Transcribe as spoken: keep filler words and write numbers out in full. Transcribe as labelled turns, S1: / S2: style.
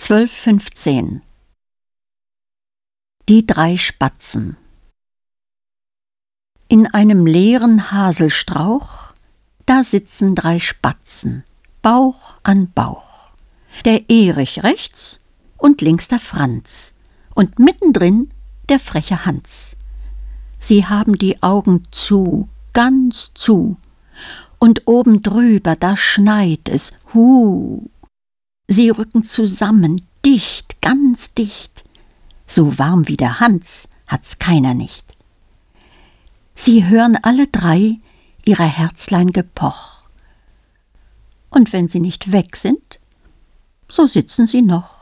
S1: zwölf fünfzehn. Die drei Spatzen. In einem leeren Haselstrauch, da sitzen drei Spatzen, Bauch an Bauch. Der Erich rechts und links der Franz und mittendrin der freche Hans. Sie haben die Augen zu, ganz zu, und oben drüber, da schneit es, hu. Sie rücken zusammen, dicht, ganz dicht. So warm wie der Hans hat's keiner nicht. Sie hören alle drei ihrer Herzlein Gepoch. Und wenn sie nicht weg sind, so sitzen sie noch.